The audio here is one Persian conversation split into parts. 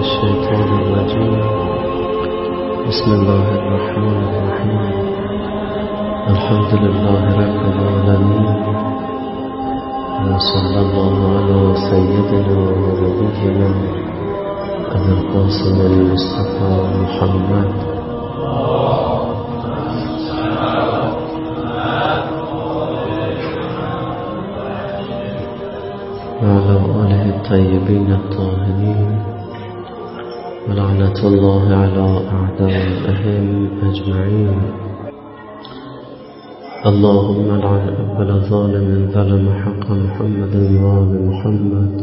الشيطان الرجيم. بسم الله الرحمن الرحيم. الحمد لله رب العالمين، وصلى الله على سيدنا ونبينا أبي القاسم المصطفى محمد وعلى آله الطيبين الطاهرين، ولعنة الله على أعدائهم أجمعين. اللهم لعن أول ظالم ظلم حق محمد وآل محمد،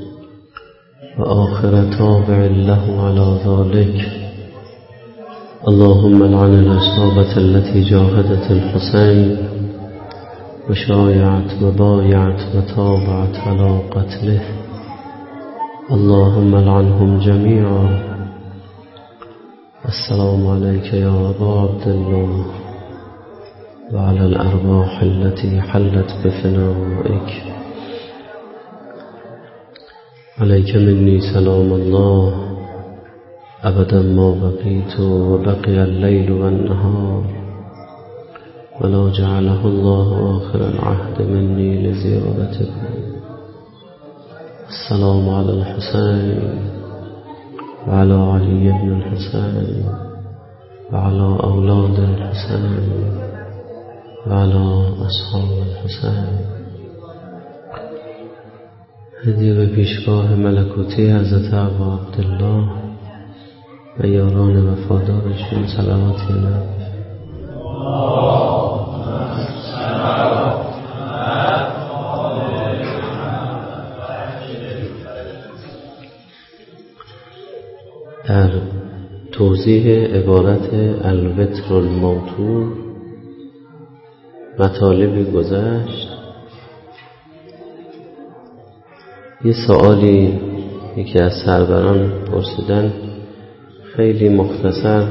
وآخر تابع له على ذلك. اللهم لعن العصابة التي جاهدت الحسين وشايعت وبايعت وتابعت على قتله. اللهم لعنهم جميعا. السلام عليك يا أبا عبد الله، وعلى الأرواح التي حلت بفنائك. عليك مني سلام الله أبدا ما بقيت وبقي الليل والنهار، ولو جعله الله آخر العهد مني لزيارتكم. السلام على الحسين وعلى علي بن الحسين وعلى أولاد الحسين وعلى أصحاب الحسين. هدیه به پیشگاه ملکوتی حضرت ابا عبدالله و یاران وفادارشون صلواتی نبی. در توضیح عبارت الوتر الموتور مطالبی گذشت. یه سوالی یکی از سروران پرسیدن، خیلی مختصر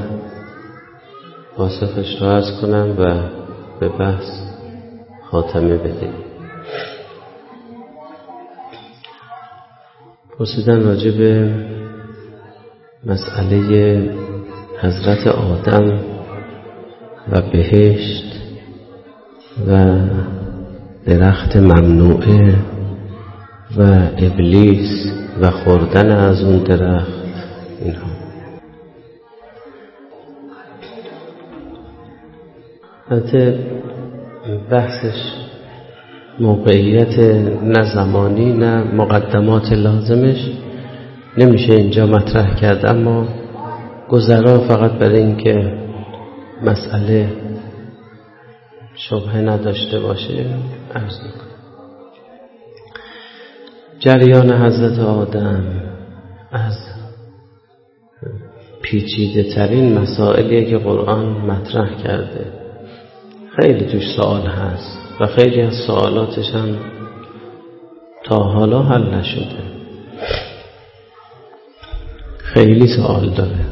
پاسخش را عرض کنم و به بحث خاتمه بدیم. پرسیدن راجع به مسئله حضرت آدم و بهشت و درخت ممنوعه و ابلیس و خوردن از اون درخت. اینها البته بحثش موقعیت نه زمانی نه مقدمات لازمش نمیشه اینجا مطرح کرد، اما گذرا فقط برای اینکه مسئله شبهه نداشته باشه عرض میکنم. جریان حضرت آدم از پیچیده ترین مسائلیه که قرآن مطرح کرده. خیلی توش سوال هست و خیلی از سوالاتش هم تا حالا حل نشده. خیلی سوال داره.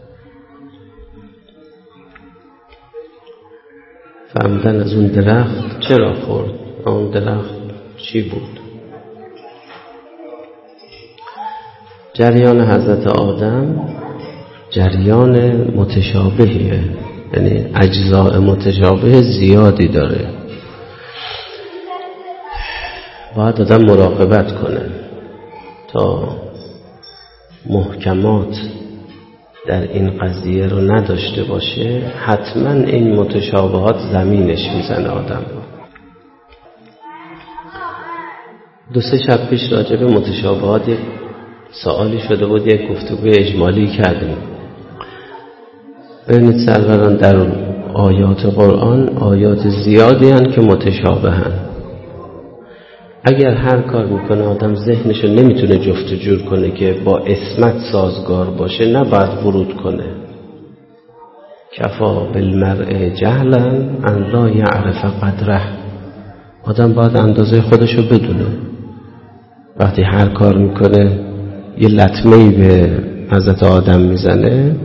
فهمدن از اون درخت چرا خورد، اون درخت چی بود. جریان حضرت آدم جریان متشابهیه، یعنی اجزاء متشابه زیادی داره. باید آدم مراقبت کنه تا محکمات در این قضیه رو نداشته باشه. حتما این متشابهات زمینش میزنه آدم رو. 2-3 شب پیش راجع به متشابهات یک سوالی شده بود، یک گفتگوی اجمالی کردیم. ببینید سروران، در آیات قرآن آیات زیادی هستند که متشابه هستند. اگر هر کار میکنه آدم ذهنشو نمیتونه جفت و جور کنه که با عصمت سازگار باشه، نباید ورود کنه. کفا بالمرء جهلا ان لا یعرف قدره. آدم باید اندازه خودشو بدونه. وقتی هر کار میکنه یه لطمه‌ای به حضرت آدم میزنه،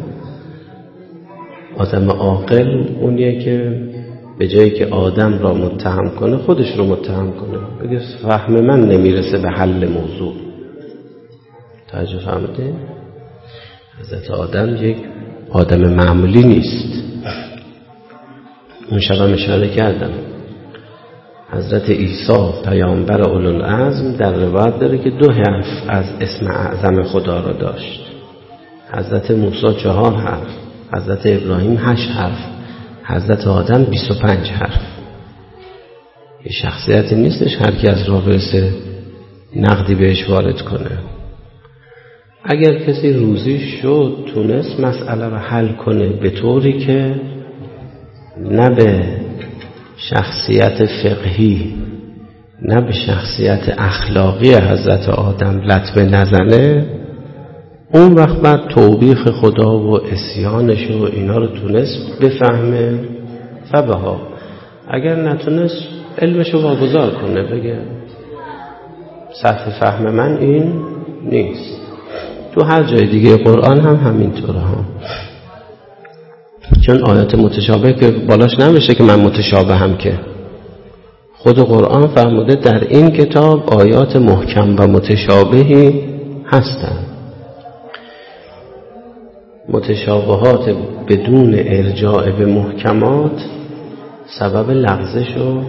آدم عاقل اونیه که به جایی که آدم را متهم کنه خودش رو متهم کنه، بگه فهم من نمیرسه به حل موضوع. توجه فهمده؟ حضرت آدم یک آدم معمولی نیست. اون شبم اشاره کردم حضرت عیسی پیامبر اولوالعزم در روایت داره که 2 حرف از اسم اعظم خدا را داشت. حضرت موسی 4 حرف، حضرت ابراهیم 8 حرف، حضرت آدم 25 حرف. یه شخصیتی نیستش هر کی از راه برسه نقدی بهش وارد کنه. اگر کسی روزی شد تونست مسئله رو حل کنه به طوری که نه به شخصیت فقهی نه به شخصیت اخلاقی حضرت آدم لطمه نزنه، اون وقت بعد توبیخ خدا و عصیانش و اینا رو تونست بفهمه فبها. اگر نتونست علمشو واگذار کنه، بگه سطح فهم من این نیست. تو هر جای دیگه قرآن هم همینطوره ها. چون آیات متشابه که بالاش نمیشه که من متشابه هم، که خود قرآن فرموده در این کتاب آیات محکم و متشابهی هستند. متشابهات بدون ارجاع به محکمات سبب لغزش و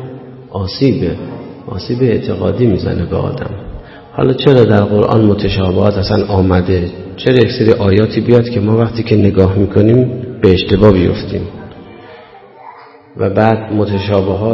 آسیب اعتقادی میزنه به آدم. حالا چرا در قرآن متشابهات اصلا آمده؟ چرا یک سری آیاتی بیاد که ما وقتی که نگاه میکنیم به اشتباه بیفتیم؟ و بعد متشابهات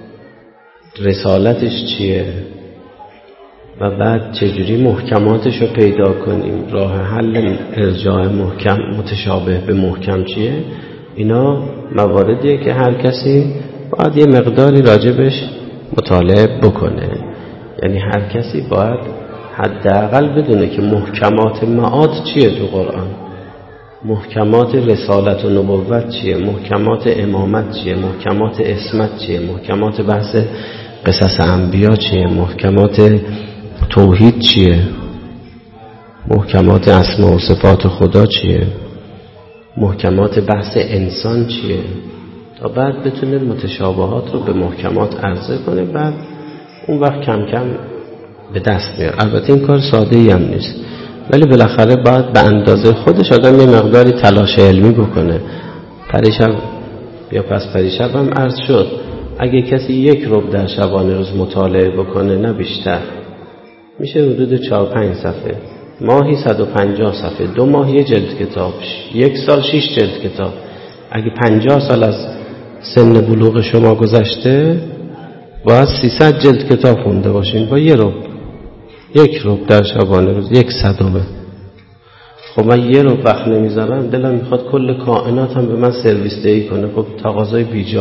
رسالتش چیه؟ و بعد چجوری محکماتش رو پیدا کنیم؟ راه حل ارجاع محکم متشابه به محکم چیه؟ اینا مواردیه که هر کسی باید یه مقداری راجبش مطالعه بکنه. یعنی هر کسی باید حداقل بدونه که محکمات معاد چیه تو قرآن، محکمات رسالت و نبوت چیه، محکمات امامت چیه، محکمات عصمت چیه، محکمات بحث قصص انبیا چیه، محکمات توحید چیه، محکمات اسماء و صفات خدا چیه، محکمات بحث انسان چیه، تا بعد بتونه متشابهات رو به محکمات عرضه کنه. بعد اون وقت کم کم به دست میاره. البته این کار ساده ای هم نیست، ولی بالاخره باید به اندازه خودش آدم یه مقداری تلاش علمی بکنه. پریشب یا پس پریشب هم عرض شد اگه کسی 1 ربع در شبانه روز مطالعه بکنه، نه بیشتر، میشه حدود 4-5 صفحه، ماهی 150 صفحه، 2 ماه 1 جلد کتاب، 1 سال 6 جلد کتاب. اگه 50 سال از سن بلوغ شما گذشته باید 300 جلد کتاب خونده باشین با 1 ربع. 1 ربع در شبانه روز 1/100. خب من 1 ربع وقت نمیذارم، دلم میخواد کل کائنات هم به من سرویس دهی کنه. خب تقاضای بیجا.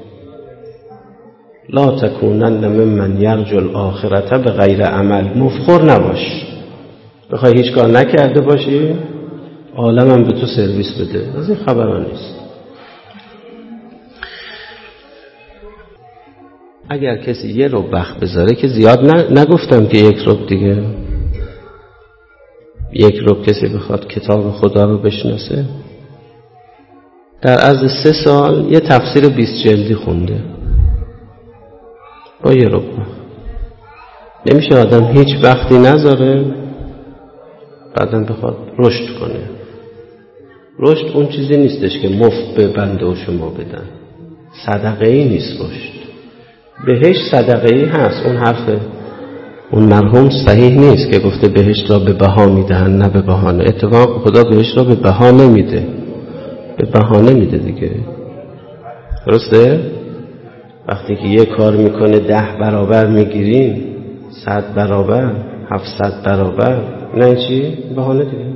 لا تکونن ممن یرجو الاخرة به غیر عمل. مفخور نباش، بخوای هیچ کار نکرده باشی عالمم به تو سرویس بده. از این خبران نیست. اگر کسی 1 ربع وقت بذاره که زیاد نگفتم که 1 ربع دیگه، 1 ربع کسی بخواد کتاب خدا رو بشناسه، در عرض 3 سال یه تفسیر 20 جلدی خونده با 1 ربع. نمیشه آدم هیچ وقتی نذاره بعدم بخواد رشد کنه. رشد اون چیزی نیستش که مفت به بنده و شما بدن. صدقه ای نیست رشد. بهشت صدقه ای هست. اون حرف اون مرحوم صحیح نیست که گفته بهشت را به بها میدهن، نه به بهانه. اتفاق خدا بهشت را به بها نمیده، به بهانه میده دیگه. درسته؟ وقتی که یه کار میکنه 10 برابر میگیریم، 100 برابر، 700 برابر، نه چی؟ بهانه دیگه.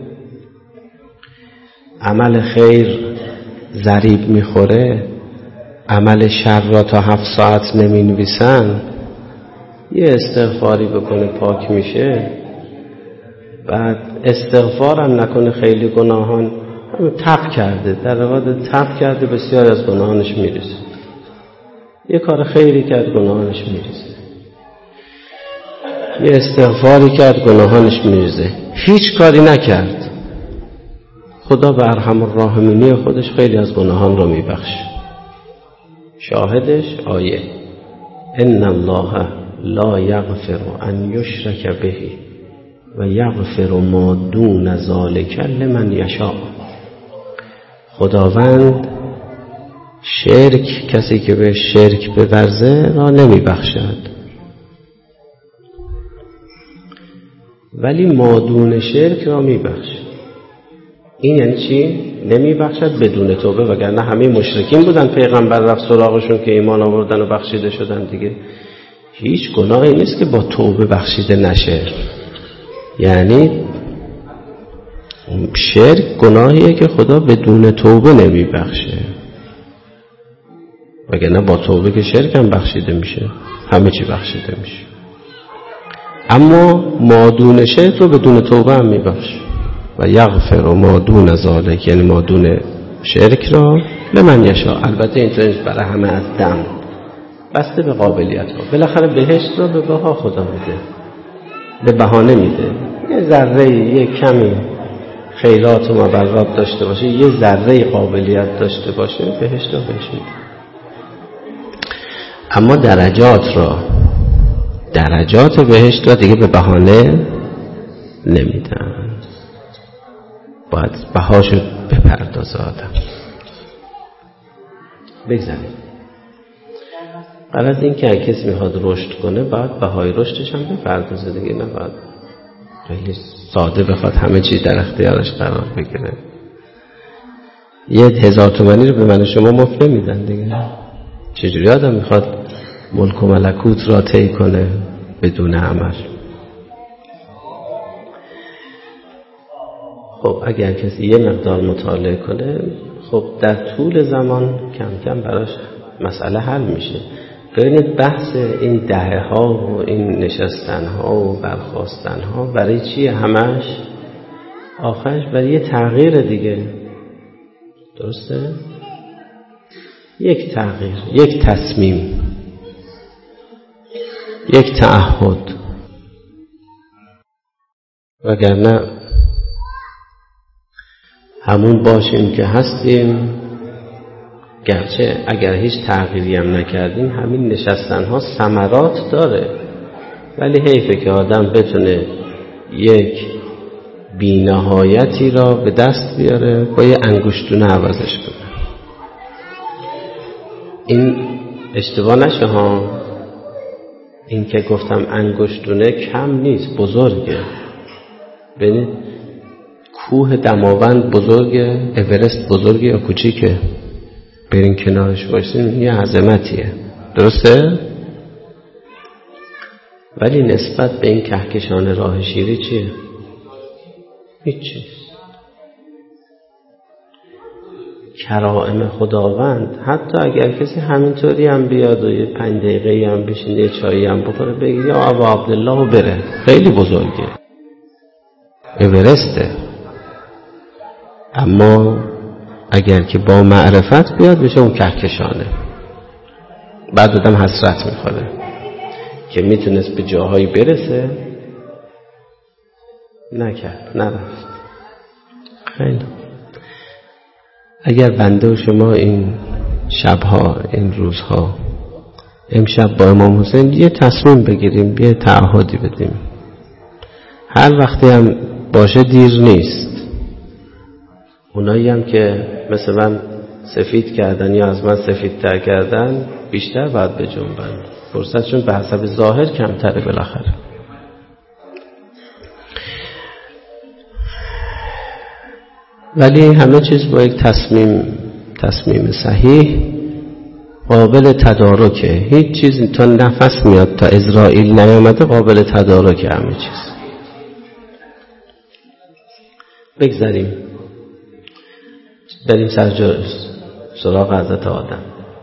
عمل خیر ضریب میخوره، عمل شر را تا 7 ساعت نمی نویسن. یه استغفاری بکنه پاک میشه، بعد استغفارم نکنه خیلی گناهان تب کرده، در واقع تب کرده بسیار از گناهانش میریزه. یه کار خیری کرد گناهانش میریزه، یه استغفاری کرد گناهانش میریزه. هیچ کاری نکرد، خدا به ارحم الراحمینی خودش خیلی از گناهان رو میبخشه. شاهدش آیه ان الله لا یغفر ان یشرک به و یغفر ما دون ذلک لمن یشاء. خداوند شرک، کسی که به شرک بورزه را نمی بخشد، ولی مادون شرک را می بخشد. این یعنی چی؟ نمی بخشد بدون توبه، وگرنه همه مشرکین بودن پیغمبر رفت سراغشون که ایمان آوردن و بخشیده شدن دیگه. هیچ گناهی نیست که با توبه بخشیده نشه. یعنی شرک گناهیه که خدا بدون توبه نمی بخشه، وگرنه با توبه که شرک هم بخشیده میشه، همه چی بخشیده میشه. اما مادون شرک رو بدون توبه هم میبخشه. و یغفر ما دون ذلک، یعنی مادون شرک را لمن یشاء. البته اینطور برای همه از دم، بسته به قابلیت ها. بالاخره بهشت را به بها خدا میده، به بهانه میده. یه ذره، یه کمی خیرات و مبرات داشته باشه، یه ذره قابلیت داشته باشه، بهشت را بهش میده. اما درجات بهشت را دیگه به بهانه نمیدن، باید بهاشو بپردازه آدم. بگذاریم غرض این که اگه کسی میخواد رشد کنه باید بهای رشدش هم بپردازه دیگه، نه باید خیلی ساده بخواد همه چیز در اختیارش قرار بگیره. 1000 تومانی رو به من و شما مفت نمیدن دیگه. چجوری آدم میخواد ملک و ملکوت را طی کنه بدون عمل؟ خب اگر کسی یه مقدار مطالعه کنه، خب در طول زمان کم کم براش مسئله حل میشه. ببینید بحث این دهه ها و این نشستن ها و برخاستن ها برای چیه؟ همش آخرش برای یه تغییر دیگه. درسته؟ یک تغییر، یک تصمیم، یک تعهد. وگرنه همون باشیم که هستیم، گرچه اگر هیچ تغییری هم نکردیم همین نشستن ها ثمرات داره، ولی حیفه که آدم بتونه یک بی‌نهایتی را به دست بیاره با یه انگشتونه عوضش کنه. این اشتباه نشه ها، این که گفتم انگشتونه کم نیست، بزرگه. ببینید کوه دماوند بزرگه، اورست بزرگه یا کوچیکه؟ برین کنارش باشین یه عظمتیه، درسته؟ ولی نسبت به این کهکشان راه شیری چیه؟ هیچی. کرائم خداوند حتی اگر کسی همینطوری هم بیاد و یه 5 دقیقه هم بشینه یه چایی هم بخوره بگه یا ابا عبدالله و بره، خیلی بزرگه، اورسته. اما اگر که با معرفت بیاد بشه اون کهکشانه. بعد آدم حسرت میخوره که میتونست به جاهایی برسه، نکرد، نرفت. خیلی اگر بنده و شما این شبها، این روزها، امشب با امام حسین یه تصمیم بگیریم، یه تعهدی بدیم، هر وقتی هم باشه دیر نیست. اونایی هم که مثل من سفید کردن یا از من سفیدتر کردن بیشتر باید به جنبن، فرصتشون به حسب ظاهر کمتره بالاخره. ولی همه چیز با یک تصمیم صحیح قابل تدارکه. هیچ چیز تا نفس میاد تا عزرائیل نیامده قابل تدارکه همه چیز. بگذاریم بریم سراغ حضرت آدم.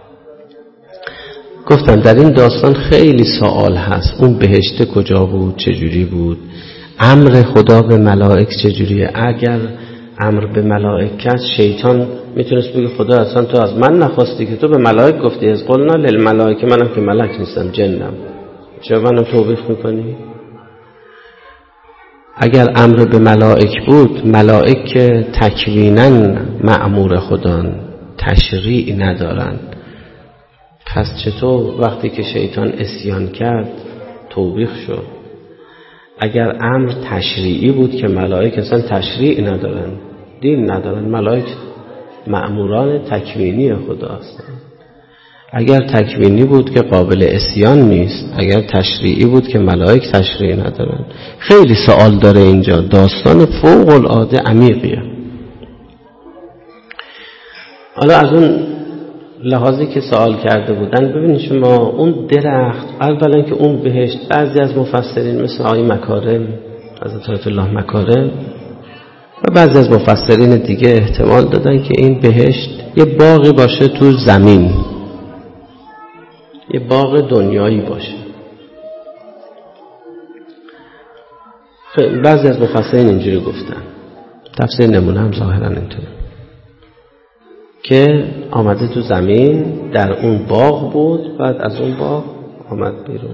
گفتم در این داستان خیلی سوال هست. اون بهشت کجا بود؟ چجوری بود؟ امر خدا به ملائک چجوریه؟ اگر امر به ملائکت، شیطان میتونست بگه خدا اصلا تو از من نخواستی که تو به ملائک گفتی از قلنا للملائکه، منم که ملک نیستم، جنم، چرا منم توبیخ میکنی؟ اگر امر به ملائک بود، ملائک که تکویناً مأمور خدان، تشریع ندارن، پس چطور وقتی که شیطان عصیان کرد توبیخ شد؟ اگر امر تشریعی بود که ملائک اصلا تشریع ندارن، دین ندارن، ملائک مأموران تکوینی خدا هستن. اگر تکوینی بود که قابل عصیان نیست، اگر تشریعی بود که ملائک تشریع ندارن. خیلی سوال داره اینجا، داستان فوق العاده عمیقیه. حالا از اون لحاظی که سوال کرده بودن، ببینید شما اون درخت، اولا که اون بهشت، بعضی از مفسرین مثل آقای مکارم، حضرت آیت الله مکارم و بعضی از مفسرین دیگه احتمال دادن که این بهشت یه باغی باشه تو زمین، یه باغ دنیایی باشه. بعضی از مفسرین اینجوری گفتن. تفسیر نمونه هم ظاهرا اینطوره که آمده تو زمین، در اون باغ بود، بعد از اون باغ آمد بیرون.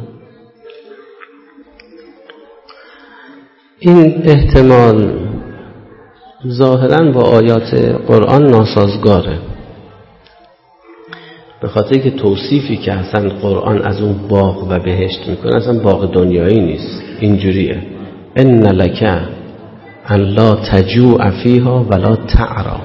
این احتمال ظاهرا با آیات قرآن ناسازگاره، به خاطر که توصیفی که اصلا قرآن از اون باغ و بهشت میکنه اصلا باغ دنیایی نیست. اینجوریه: ان لک ان لا تجوع فیها ولا تعری.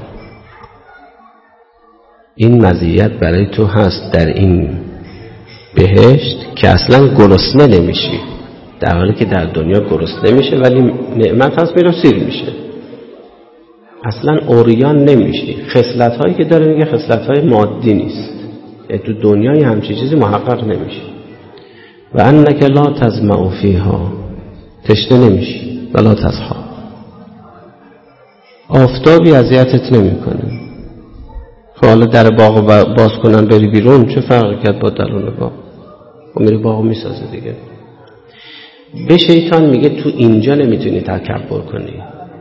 این مزیت برای تو هست در این بهشت که اصلا گرسنه نمیشی، در حالی که در دنیا گرسنه میشه ولی نعمت هست میره سیر میشه، اصلا عریان نمیشی. خصلت هایی که داره میگه خصلت های مادی نیست، تو دنیای همچین چیزی محقق نمیشه. و انک لا تظمأ فیها، تشنه نمیشی، ولا تضحی، آفتابی اذیتت نمیکنه. حالا در باغ باز کنن بری بیرون، چه فرقی کرد با درون باغ؟ و میری باغ میسازه دیگه. به شیطان میگه تو اینجا نمیتونی تکبر کنی.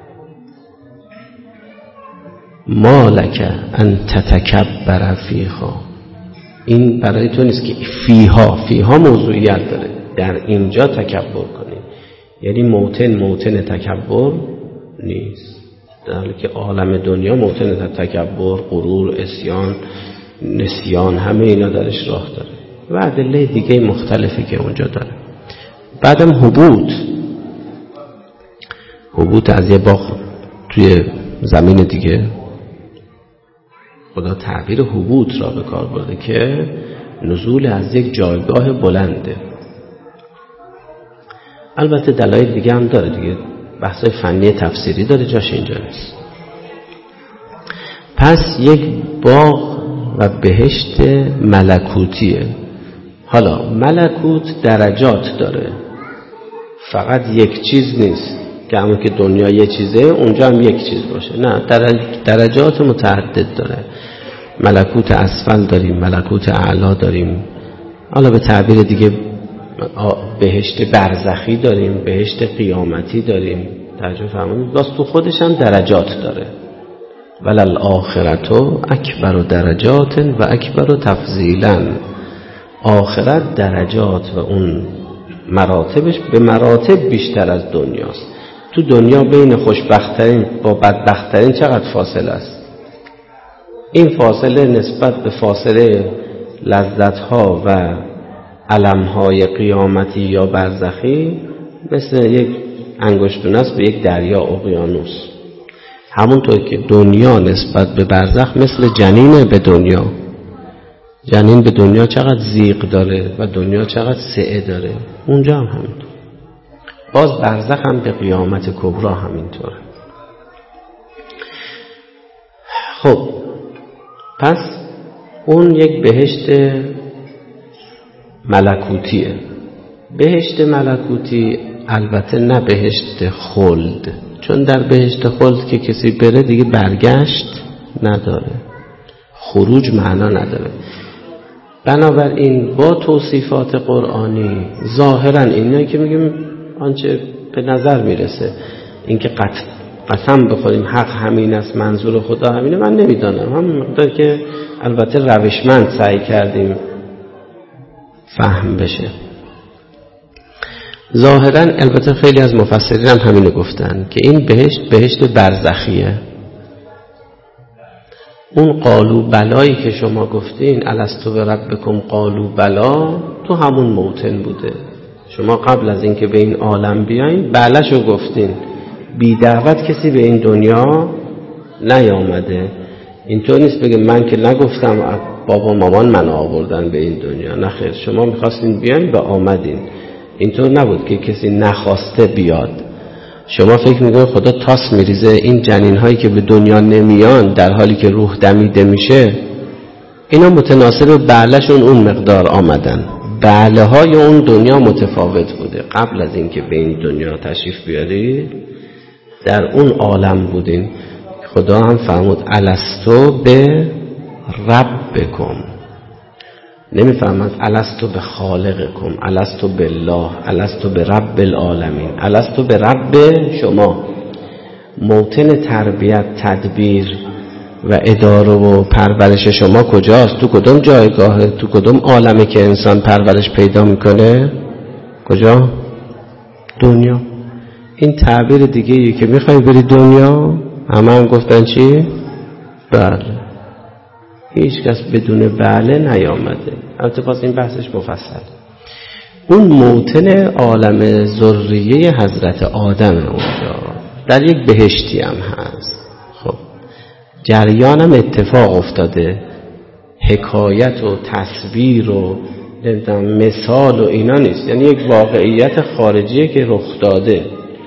ما لک ان تتکبر فیها، این برای تو نیست که فیها موضوعیت داره، در اینجا تکبر کنی. یعنی موطن تکبر نیست، در حالی که عالم دنیا موطن تکبر، غرور، عصیان، نسیان، همه اینا درش راه داره و ادله دیگه مختلفی که اونجا داره. بعدم حبوط از یه باغ توی زمین دیگه، خدا تعبیر حبوط را به کار برده که نزول از یک جایگاه بلنده. البته دلایل دیگه هم داره دیگه، بحث فنی تفسیری داره، جاش اینجا نیست. پس یک باغ و بهشت ملکوتیه. حالا ملکوت درجات داره، فقط یک چیز نیست که همون که دنیا یه چیزه اونجا هم یک چیز باشه، نه، درجات متعدد داره. ملکوت اسفل داریم، ملکوت اعلا داریم، حالا به تعبیر دیگه بهشت برزخی داریم، بهشت قیامتی داریم. ترجمه فرمودید باز تو خودش هم درجات داره. وللآخرة اکبر درجات و اکبر تفضیلا. آخرت درجات و اون مراتبش به مراتب بیشتر از دنیاست. تو دنیا بین خوشبخت‌ترین با بدبخت‌ترین چقدر فاصله است؟ این فاصله نسبت به فاصله لذت‌ها و علم‌های قیامتی یا برزخی مثل یک انگشتونه است به یک دریا اقیانوس. همونطور که دنیا نسبت به برزخ مثل جنین به دنیا. جنین به دنیا چقدر زیغ داره و دنیا چقدر سعه داره، اونجا هم همینطور. باز برزخ هم به قیامت کبرا همینطوره. خب پس اون یک بهشت ملکوتیه. بهشت ملکوتی البته نه بهشت خلد، چون در بهشت خلد که کسی بره دیگه برگشت نداره، خروج معنا نداره. بنابراین با توصیفات قرآنی ظاهرا اینایی که میگیم آنچه به نظر میرسه، اینکه قسم بخوریم حق همین است، منظور خدا همینه، من نمیدانم. هم مقدار که البته روشمند سعی کردیم فهم بشه. ظاهرا البته خیلی از مفسرین هم همینو گفتن که این بهشت برزخیه. اون قالوا بلایی که شما گفتین الستو بربکم قالوا بلا، تو همون موطن بوده. شما قبل از اینکه به این عالم بیاین بله‌شو گفتین. بی دعوت کسی به این دنیا نیامده. اینطور نیست بگه من که نگفتم بابا مامان من آوردن به این دنیا. نه خیر، شما میخواستین بیاین و آمدین. اینطور نبود که کسی نخواسته بیاد. شما فکر میکنید خدا تاس میریزه این جنین هایی که به دنیا نمیان در حالی که روح دمیده میشه، اینا متناسب بعلشون اون مقدار آمدن. بعله های اون دنیا متفاوت بوده. قبل از اینکه به این دنیا تشریف بیارید در اون عالم بودین. خدا هم فرمود الستو به ربکم، نمیفهمد الستو به خالقکم، الستو بالله، الستو به رب العالمین، الستو به رب شما. موطن تربیت، تدبیر و اداره و پرورش شما کجاست؟ تو کدوم جایگاهه؟ تو کدوم عالمه که انسان پرورش پیدا میکنه؟ کجا؟ دنیا. این تعبیر دیگه ای که میخوای بری دنیا، همه هم گفتن چی؟ بله. هیچ کس بدون بله نیامده. البته باز این بحثش مفصل. اون موطن عالم ذریه حضرت آدم اونجا در یک بهشتی هم هست. خب جریانم اتفاق افتاده، حکایت و تصویر و مثال و اینا نیست، یعنی یک واقعیت خارجیه که رخ داده.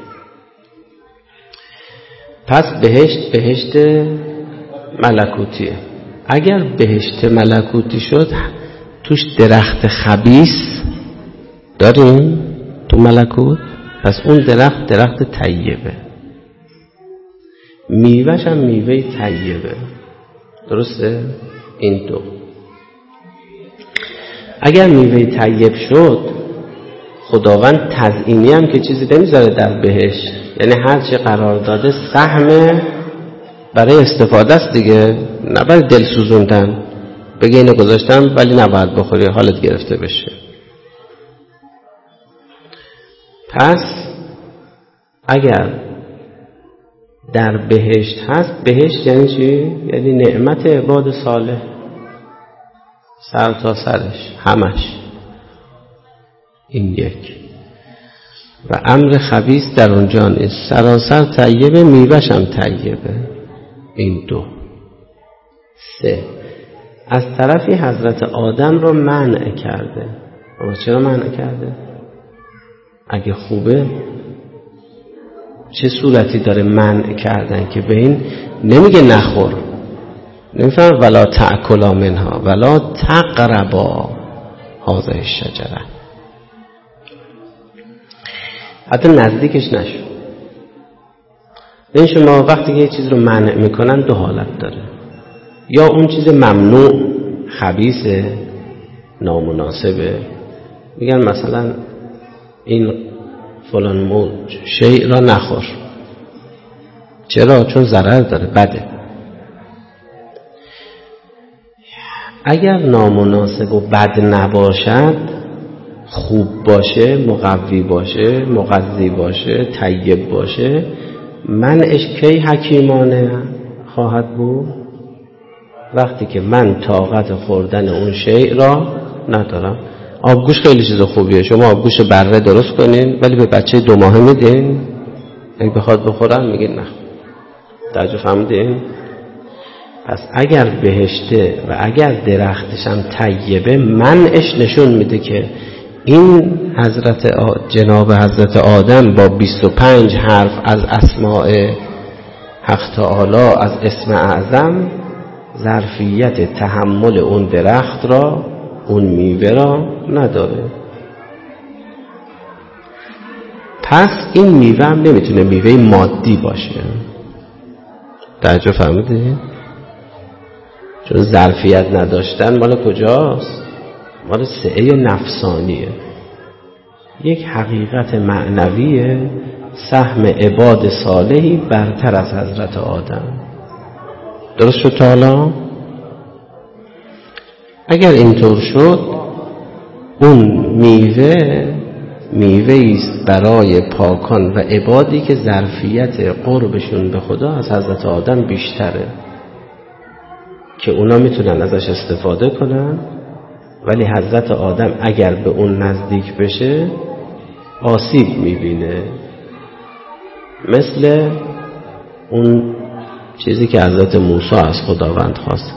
پس بهشت ملکوتیه. اگر بهشت ملکوتی شد توش درخت خبیث داریم تو ملکوت، پس اون درخت طیبه، میوهش هم میوه طیبه. درسته؟ این دو. اگر میوه طیب شد، خداوند تزیینی هم که چیزی نمیذاره در بهشت، یعنی هر چی قرار داده سهم برای استفاده است دیگه، نه برای دل سوزوندن. بگه اینو گذاشتم ولی نباید بخوری، حالت گرفته بشه. پس اگر در بهشت هست، بهشت یعنی چی؟ یعنی نعمت عباد صالح سر تا سرش، همش. این یک. و امر خبیث در اونجا نیست، سراسر طیبه، میوهش هم طیبه. این دو. سه، از طرفی حضرت آدم رو منع کرده. اما چرا منع کرده؟ اگه خوبه چه صورتی داره منع کردن که به این نمیگه نخور، نمیفهم ولا تأکلا منها ولا تقربا هذه الشجره، حتی نزدیکش نشو. این شما وقتی که یه چیز رو منع میکنن دو حالت داره، یا اون چیز ممنوع خبیثه نامناسبه، میگن مثلا این فلان شیء را نخور. چرا؟ چون ضرر داره، بده. اگر نامناسب و بد نباشد، خوب باشه، مقوی باشه، مغذی باشه، طیب باشه، منعش کی حکیمانه خواهد بود؟ وقتی که من طاقت خوردن اون شیء را ندارم. آبگوش خیلی چیز خوبیه، شما آبگوش بره درست کنین ولی به بچه 2 ماهه میدین، اگه بخواد بخورن میگین نه. توجه فهمیدین؟ پس اگر بهشته و اگر درختش هم طیبه، منعش نشون میده که این جناب حضرت آدم با 25 حرف از اسماء حق تعالی، از اسم اعظم، ظرفیت تحمل اون درخت را، اون میوه را نداره. پس این میوه هم نمیتونه میوه مادی باشه. توجه فهمیدید؟ چون ظرفیت نداشتن مال کجاست؟ مال سعه نفسانیه. یک حقیقت معنویه، سهم عباد صالحی برتر از حضرت آدم. درست شد تا حالا؟ اگر اینطور شد، اون میوه است برای پاکان و عبادی که ظرفیت قربشون به خدا از حضرت آدم بیشتره، که اونا میتونن ازش استفاده کنن، ولی حضرت آدم اگر به اون نزدیک بشه آسیب میبینه، مثل اون چیزی که حضرت موسی از خداوند خواست،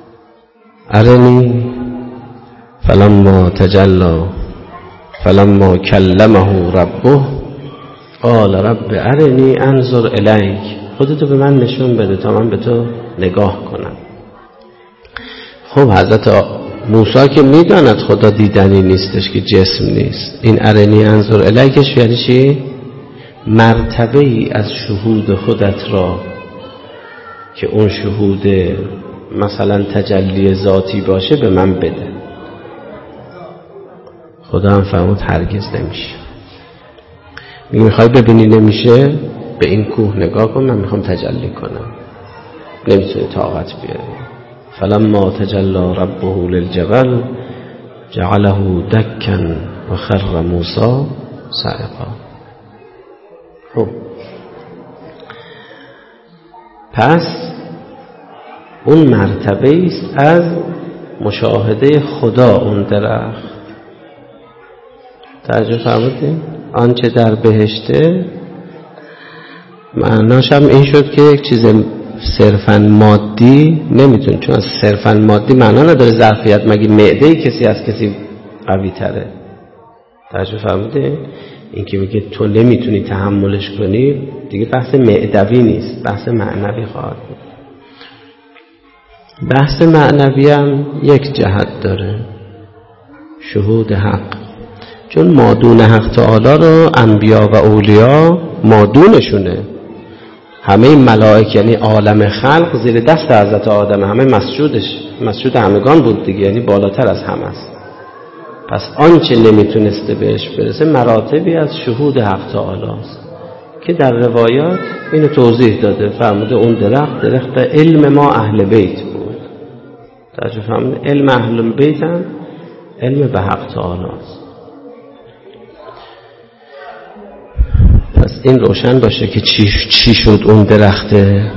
ارنی فلما تجلی فلما کلمه ربه قال رب ارنی انظر الیک، خودتو به من نشون بده تا من به تو نگاه کنم. خب حضرت موسی که میداند خدا دیدنی نیستش، که جسم نیست، این ارنی انظر الیکش یعنی چی؟ مرتبه ای از شهود خودت را که اون شهود مثلا تجلی ذاتی باشه به من بده. خدا هم فرمود هرگز نمیشه. میخوای ببینی نمیشه، به این کوه نگاه کن، من میخوام تجلی کنم، نمیتونی طاقت بیاری. فلما تجلی ربه للجبل جعله دکا و خر موسی صعقا. خب پس اون مرتبه است از مشاهده خدا اون درخت. توجه فرمودین؟ آنچه در بهشته معناش هم این شد که یک چیز صرفاً مادی نمیتونه، چون صرفاً مادی معنا نداره ظرفیت. مگه معده کسی از کسی قوی تره؟ توجه فرمودین؟ این که میگه تو نمیتونی تحملش کنی دیگه بحث معدوی نیست، بحث معنوی خواهد بود. بحث معنوی هم یک جهت داره، شهود حق. چون مادون حق تعالی رو انبیا و اولیا مادونشونه. همه ملائکه یعنی عالم خلق زیر دست حضرت آدم، همه مسجود همگان بود دیگه، یعنی بالاتر از همه است. پس آنچه نمیتونسته بهش برسه مراتبی از شهود حق تعالی است که در روایات اینو توضیح داده. فرموده اون درخت علم ما اهل بیت بود. توجه فرموده علم اهل بیت هم علم به حق تعالی است. پس این روشن باشه که چی شد اون درخته.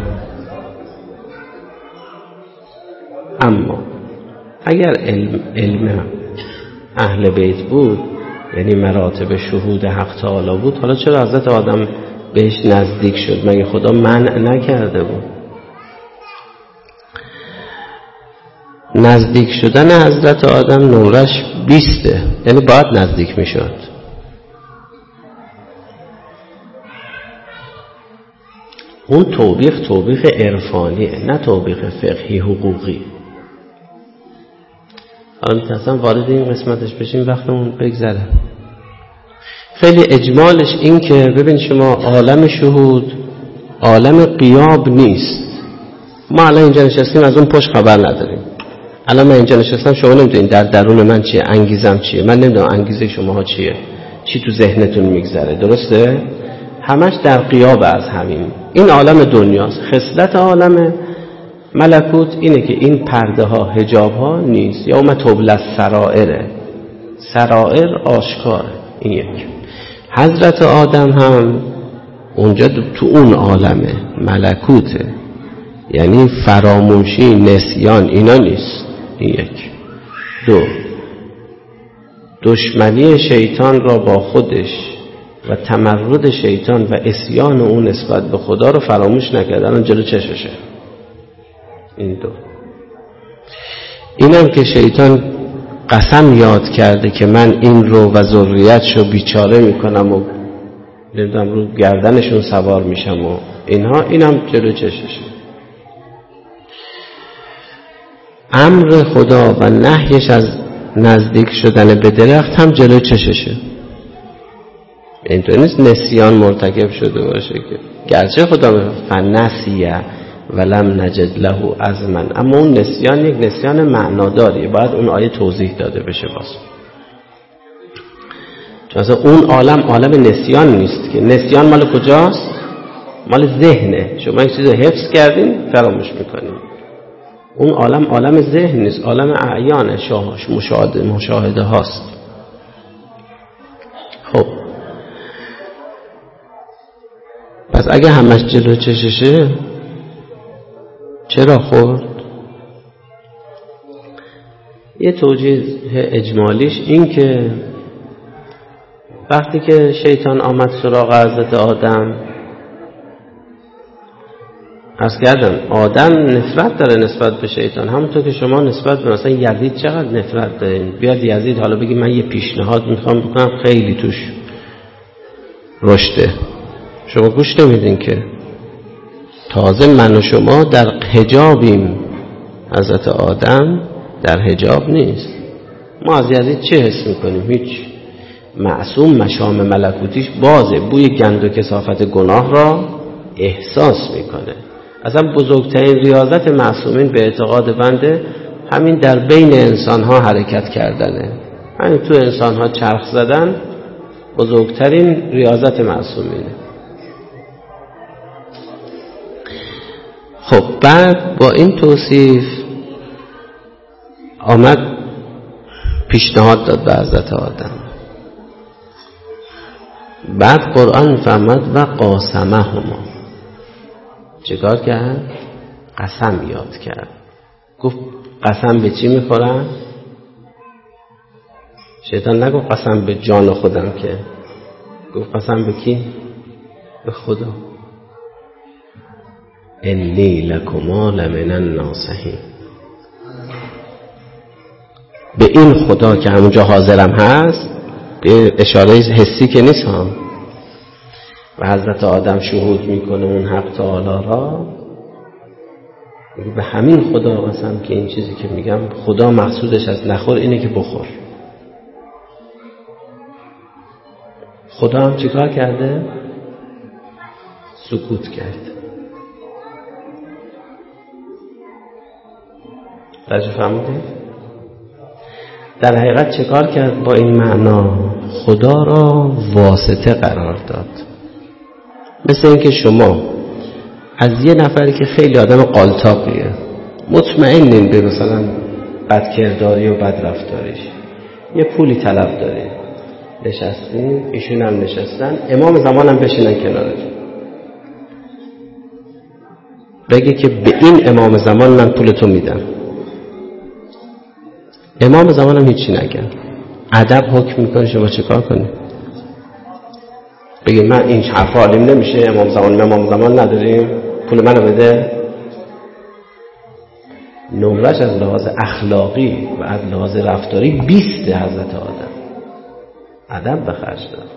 اما اگر علم اهل بیت بود، یعنی مراتب شهود حق تعالی بود، حالا چرا حضرت آدم بهش نزدیک شد؟ مگه خدا منع نکرده بود؟ نزدیک شدن حضرت آدم نورش 20، یعنی باید نزدیک میشد. اون توبیخ عرفانیه، نه توبیخ فقهی حقوقی. حالا میتونستم وارد این قسمتش بشیم، وقتمون بگذره. خیلی اجمالش این که ببین شما عالم شهود عالم غیاب نیست. ما الان اینجا نشستیم از اون پشت خبر نداریم. الان من اینجا نشستم، شما نمیدونین در درون من چیه، انگیزم چیه، من نمیدونم انگیزه شماها چیه، چی تو ذهنتون میگذره. درسته؟ همش در غیاب از همین. این عالم دنیاست. خصلت عالم ملکوت اینه که این پرده ها، حجاب ها نیست. یوم تبلی السرائر، سرائر آشکاره. این یک. حضرت آدم هم اونجا تو اون عالمه، ملکوته، یعنی فراموشی، نسیان اینا نیست. این یک. دو، دشمنی شیطان را با خودش و تمرد شیطان و عصیان اون نسبت به خدا رو فراموش نکردن، جلو چششه. این دو. اینم که شیطان قسم یاد کرده که من این رو و ذریتشو بیچاره میکنم و نمیدونم رو گردنشون سوار میشم و اینها، اینم جلو چششه. امر خدا و نهیش از نزدیک شدن به درخت هم جلو چششه. اینطور نیست نسیان مرتکب شده باشه که گرچه خدا فنسیه ولم نجد له عزما، اما اون نسیان یک نسیان معناداریه، باید اون آیه توضیح داده بشه. باز چون اصلا اون عالم نسیان نیست که. نسیان مال کجاست؟ مال ذهنه. شما یک چیز حفظ کردین فراموش میکنین. اون عالم ذهن نیست، عالم اعیان، مشاهده هاست. خب پس اگه همش جلو چششه چرا خورد؟ یه توجیه اجمالیش این که وقتی که شیطان آمد سراغ حضرت آدم، عرض کردم آدم نفرت داره نسبت به شیطان، همونطور که شما نسبت به مثلا یزید چقدر نفرت دارین. بیاد یزید حالا بگی من یه پیشنهاد میخوام بکنم خیلی توش رشده، شما گوش نمیدین که. تازه من و شما در حجابیم، حضرت آدم در حجاب نیست. ما از یزید چه حس میکنیم؟ هیچ. معصوم مشام ملکوتیش بازه، بوی گند و کثافت گناه را احساس میکنه. اصلا بزرگترین ریاضت معصومین به اعتقاد بنده همین در بین انسانها حرکت کردنه، همین تو انسانها چرخ زدن بزرگترین ریاضت معصومینه. خب بعد با این توصیف آمد پیشنهاد داد به حضرت آدم. بعد قرآن فهمد و قاسمهما، چیکار کرد؟ قسم یاد کرد. گفت قسم به چی میخورم؟ شیطان نگفت قسم به جان خودم، که گفت قسم به کی؟ به خدا. انی لکما لمن الناصحین. به این خدا که همونجا حاضرم هست، به اشاره حسی که نیست ها. و حضرت آدم شهود میکنه اون حق تعالی را، به همین خدا قسم که این چیزی که میگم خدا مقصودش از نخور اینه که بخور. خدا هم چیکار کرده؟ سکوت کرد. راجع فهمیدید؟ در حقیقت چیکار کرد با این معنا؟ خدا را واسطه قرار داد. مثل اینکه شما از یه نفری که خیلی آدم قالتاقیه مطمئنین به مثلا بدکرداری و بدرفتاریش، یه پولی طلب داره، نشستین، ایشون هم نشستن، امام زمان هم بشینن کنارتون، بگه که به این امام زمان من پولتو میدم، امام زمان هم هیچی نگن، ادب حکم میکنه، شما چه کار کنی؟ بگی من این حرفا علیم نمیشه، امام زمان نداریم، پول منو بده. نمرش از لحاظ اخلاقی و از لحاظ رفتاری 20 حضرت آدم ادب به خرج داد.